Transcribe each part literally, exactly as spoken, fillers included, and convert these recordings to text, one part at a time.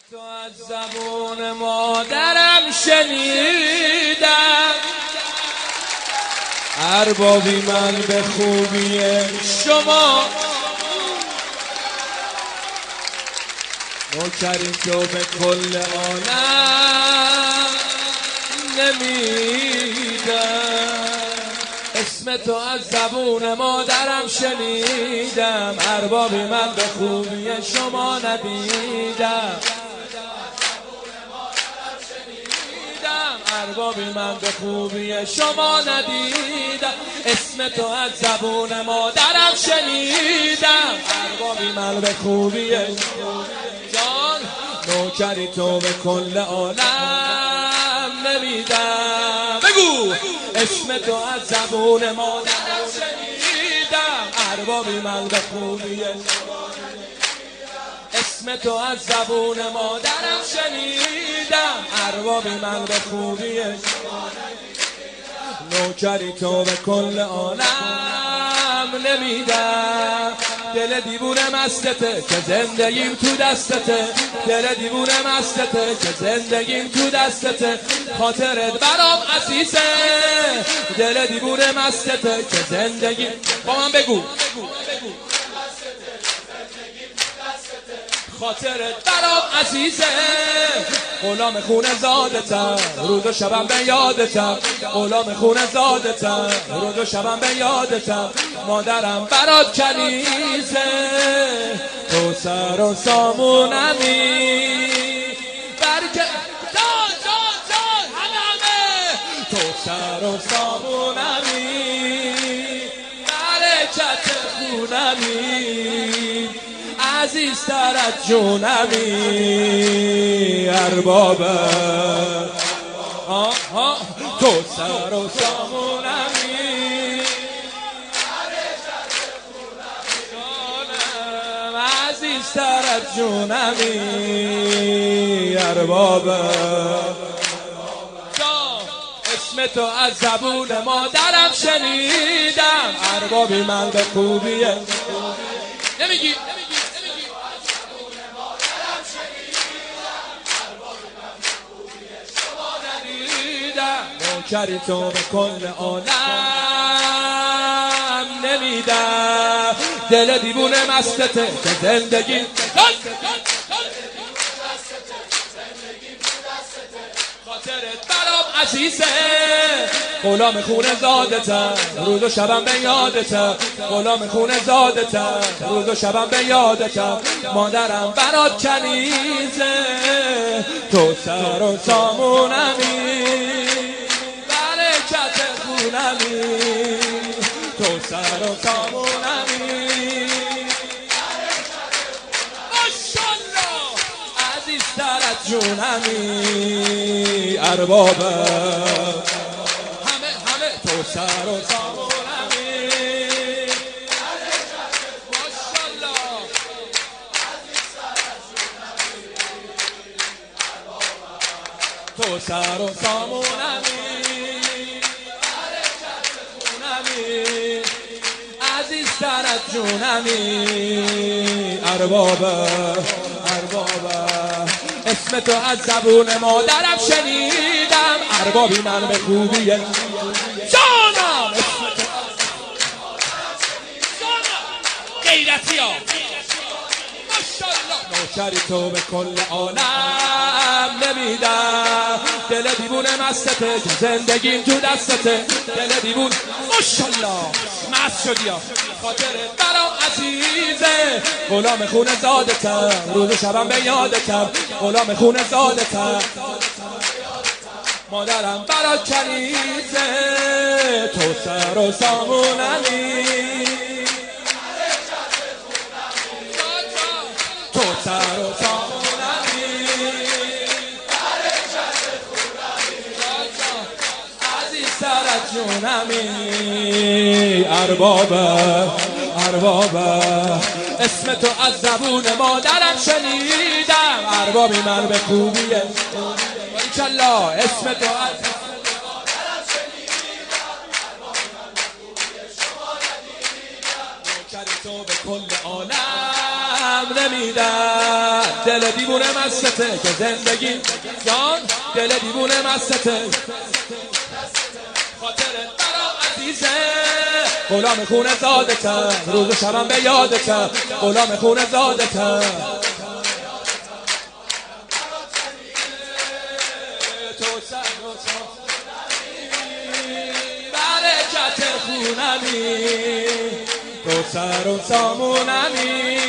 تو از زبون مادرم شنیدم، اربابی من به خوبی شما، نوکری تو به کل عالم نمیدم. اسم تو از زبون مادرم شنیدم، اربابی من به خوبی شما ندیدم. اربابی من به خوبی شما ندیدم. اسم تو از زبون مادرم شنیدم، اربابی من به خوبی جان، نوکری تو به کل عالم نمیدم. بگو اسم تو از زبون مادرم شنیدم، اربابی من به خوبی اسم تو از زبون مادرم شنیدم، اربابی من به خوبی نوکری تو به کل عالم نمیدم. دل دیوونه مستته که زندگیم تو دستته، دل دیوونه مستته که زندگیم تو دستته، خاطرت برام عزیزه. دل دیوونه مستته که زندگیم، با من بگو خاطرت برام عزیزه. غلام خونه زادتم، روز و شبم به یادتم. غلام خونه زادتم، روز و شبم به یادتم. مادرم برات کنیزه، تو سر و سامونمی برکه جان جان جان همه، تو سر و سامونمی برکت خونمی، عزیزتر از جونمی. اربابه آها تو سر و سامونمی، عزیزتر از جونمی. اربابه اسم تو از زبون مادرم شنیدم، اربابی من به خوبی نمیگی نوکری تو به کل عالم نمیدم. دل دیوونه مستته که زندگی خاطرت برام عزیزه. غلام خونه زادتم، روز و شبم به یادتم. غلام خونه زادتم، روز و شبم به یادتم. مادرم برات کنیزه، تو سر و سامونمی برکت خونمی، تو سر و سامونمی ماشالله، عزیزتر از جونمی. اربابه همه همه تو سر و سامونمی ماشالله، تو سر و سامونمی عزیزتر از جونمی. اربابه اربابه اسم تو از زبون مادرم شنیدم، اربابی من به خوبی جانم. اسم تو غیرتی ها ماشالله، نوکری تو به کل عالم نمیدم. دل دیوونه مستته که زندگیم تو دستته، دل دیوون ماشالله مست شدی ها. خاطرت برام عزیزه، غلام خونه زادتم، روز و شبم به یادتم. غلام خونه زادتم، مادرم برات کنیزه، تو سر و سامونمی تو سر و سامونمی عزیزتر از جونمی. اربابه اربابه اسم تو از زبون مادرم شنیدم، اربابی من به خوبی انشالله. اسم تو از تو به کل عالم نمیدم. دل دیوونه مستته که زندگی جان، دل دیوونه مستته خاطره برام عزیزه، غلام خونه زادتم، روز و شبم به یادتم، غلام خونه زادتم. تو سر و برکت خونمی، تو سر و سامونمی،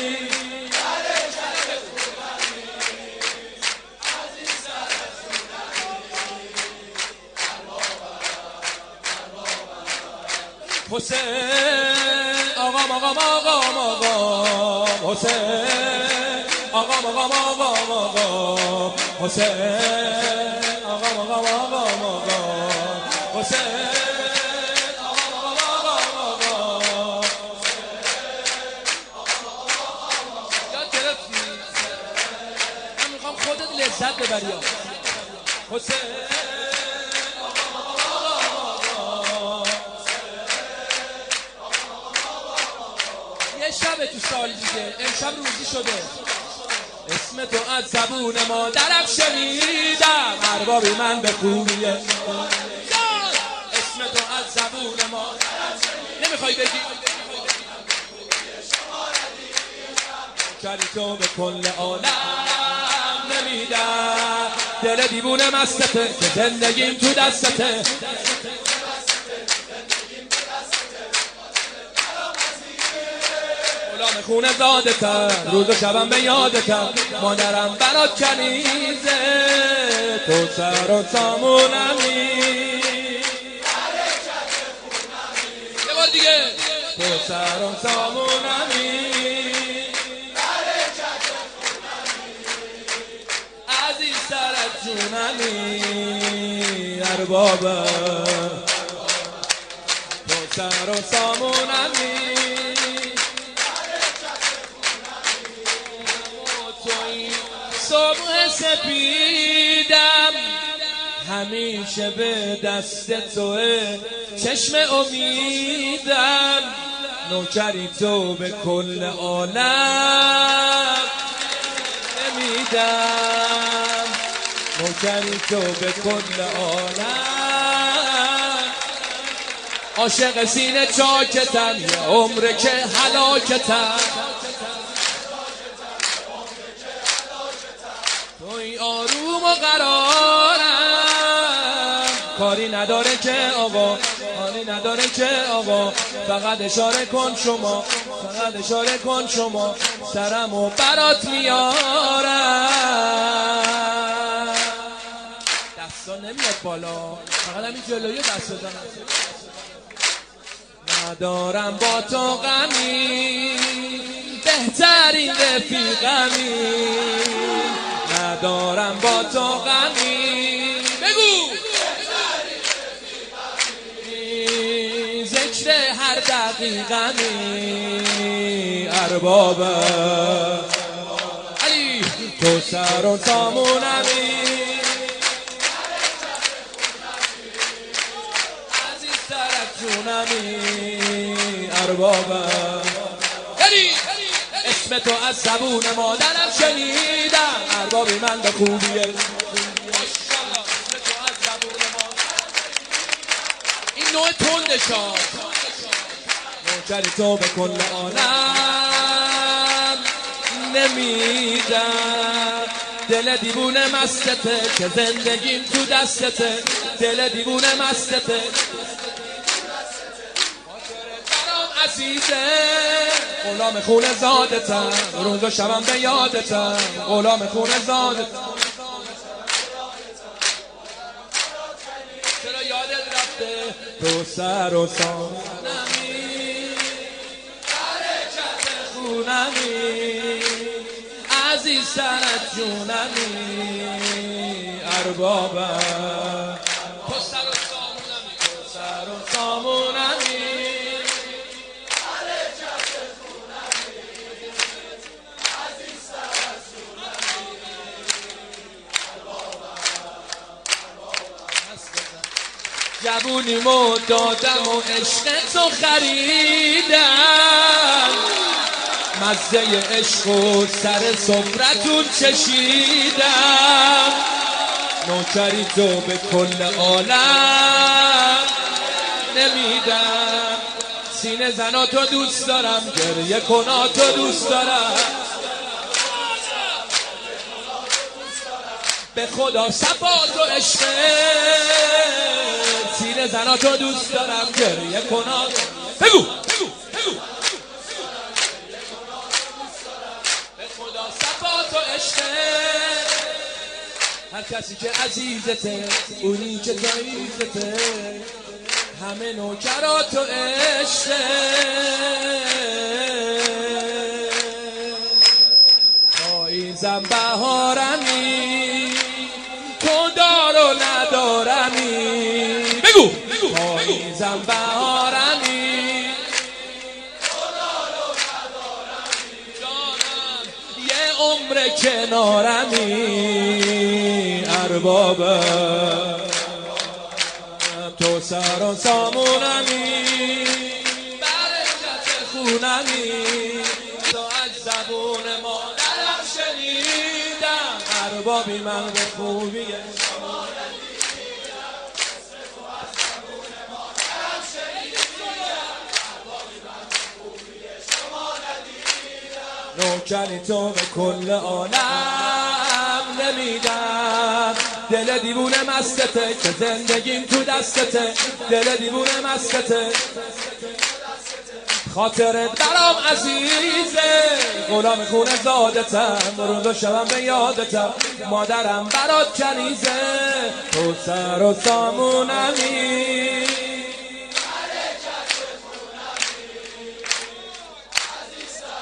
حسین آقام آقام آقام آقام حسین آقام آقام آقام آقام حسین آقام آقام آقام آقام حسین آقام آقام آقام آقام. یاد گرفتی؟ من میخوام خودت لذت ببری. حسین شب تو سال دیگه، امشب روزی شده، اسم تو از زبون مادرم شنیدم، اربابی من به خوبیه، اسم تو از زبون مادرم شنیدم. نمیخوای بگی کاری تو به کل عالم نمیدم. دل دیوونه مستته که زندگیم تو دستته، غلام خونه زادتم، روز و شبم به یادتم، مادرم برات کنیزه، تو سر و سامونمی. یه بار دیگه تو سر و سامونمی، عزیز سرت جونمی، اربابم تو سر و سامونمی. صبح سپیدم همیشه به دست توه، چشم امیدم، نوکری تو به کل عالم نمیدم، نوکری تو به کل عالم. عاشق سینه چاکتم، یه عمره که هلاکتم، توی آروم و قرارم، کاری نداره که آقا، کاری نداره که آقا، فقط اشاره کن شما، فقط اشاره کن شما، سرمو برات میارم. دستا نمیاد بالا، فقط همین جلوی دست بزنم. ندارم با تو غمی، بهترین رفیقمی، ندارم با تو غمی، بگو ذکر هر دقیقمی، اربابم علی تو سر و سامونمی، عزیز سرت جونمی، اربابم اسم تو از زبون مادرم شنیدم، اربابی من به خوبیه. این نوع تندشا، نوکری تو به کل عالم نمیدم. دل دیوونه مستته که زندگیم تو دستته، دل دیوونه مستته عزیزه، غلام خونه زادتم، روز و شبم به یادتم، غلام خونه زادتم. چرا یادت رفته تو سر و سامونمی، برکت خونمی، عزیز سرت جونمی، اربابم تو سر و سامونمی، تو سر و سامونمی. جوونیمو دادم و عشق تو خریدم، مزه عشق و سر سفرتون چشیدم نوکری تو به کل عالم نمیدم سینه زناتو دوست دارم گریه کناتو دوست دارم به خدا صفات و عشق سینه زناتو دوست دارم گریه کنات بگو بگو بگو به خدا صفات و عشق هر کسی که عزیزته اونی که تعیزته همه نوکرات و عشق پاییزم بهارمی تو دار و ندارمی بگو پاییزم بهارمی تو دار و ندارمی جانم یه عمر کنارمی اربابم تو سر و سامونمی برکت خونمی تو از زبون مادرم شنیدم اربابی من به خوبی شما ندیدم تو از زبون مادرم شنیدم اربابی من به خوبی شما ندیدم نوکری تو به کل عالم نمیدم دل دیوونه مستته که زندگیم تو دستته دل دیوونه مستته خاطرت برام عزیزه غلام خونه زادتم روز و شبم به یادتم مادرم برات کنیزه تو سر و سامونمی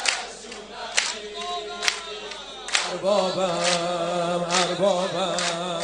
اربابم اربابم